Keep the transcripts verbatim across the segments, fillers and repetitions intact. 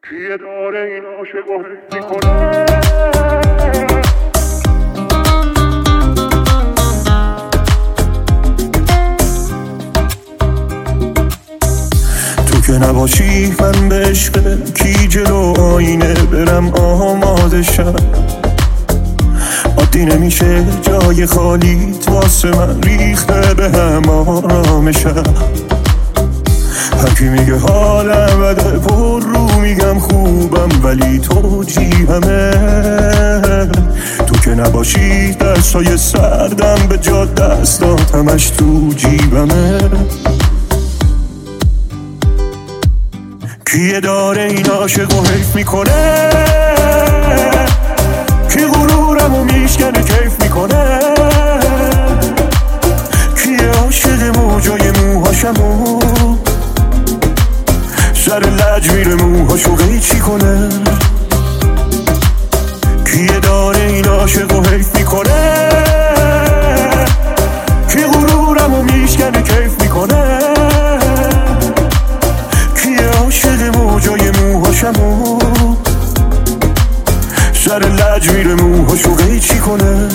کیه داره این عاشق رو حیف میکنه؟ تو که نباشی من به عشق کی جلو آینه برم آماده شم. عادی نمیشه جای خالیت واسه من ریخته به هم آرامشم. هرکی میگه حالم بده پر رو میگم خوبم ولی تو جیبمه. تو که نباشی دستای سردم به جا دستاتمش تو جیبمه. کیه داره این عاشق رو حیف میکنه؟ کی غرورم رو میشکنه کیف میکنه؟ کیه عاشق موجای موهاشمو سر لج میره موهاشو قیچی کنه؟ کیه داره این عاشق رو حیف میکنه؟ کی غرورم رو میشکنه کیف میکنه؟ کیه عاشق موجای موهاشمو سر لج میره موهاشو قیچی کنه؟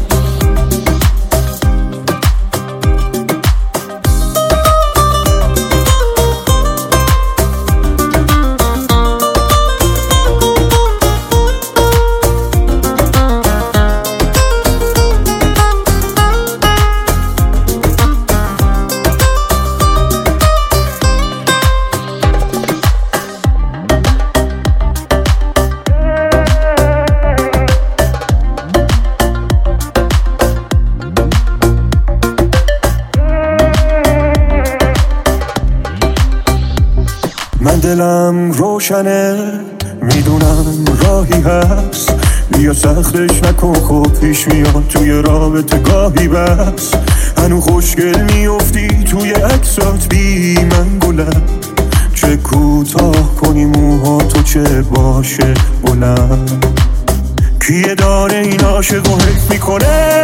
من دلم روشنه میدونم راهی هست، بیا سختش نکن خب پیش میاد توی رابطه گاهی بس. هنو خوشگل میافتی توی عکسات بی من گلم، چه کوتاه کنی موها تو چه باشه بلند. کیه داره این عاشق رو حیف میکنه؟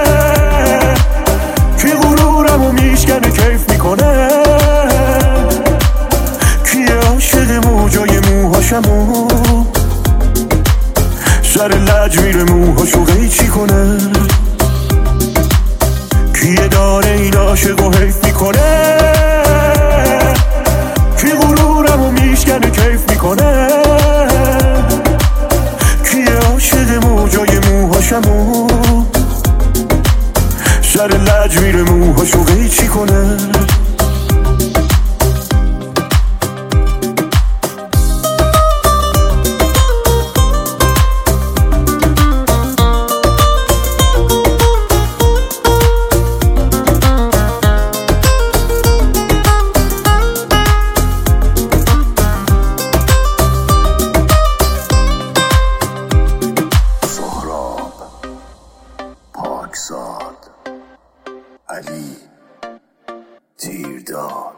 کی غرورم رو میشکنه کیف میکنه؟ کیه عاشق موجای موهاشمو سر لج میره موهاشو قیچی کنه؟ کیه داره این عاشق رو حیف میکنه؟ کی غرورم رو میشکنه کیف میکنه؟ کیه عاشق موجای موهاشمو سر لج میره موهاشو قیچی کنه؟ پاکزاد علی تیرداد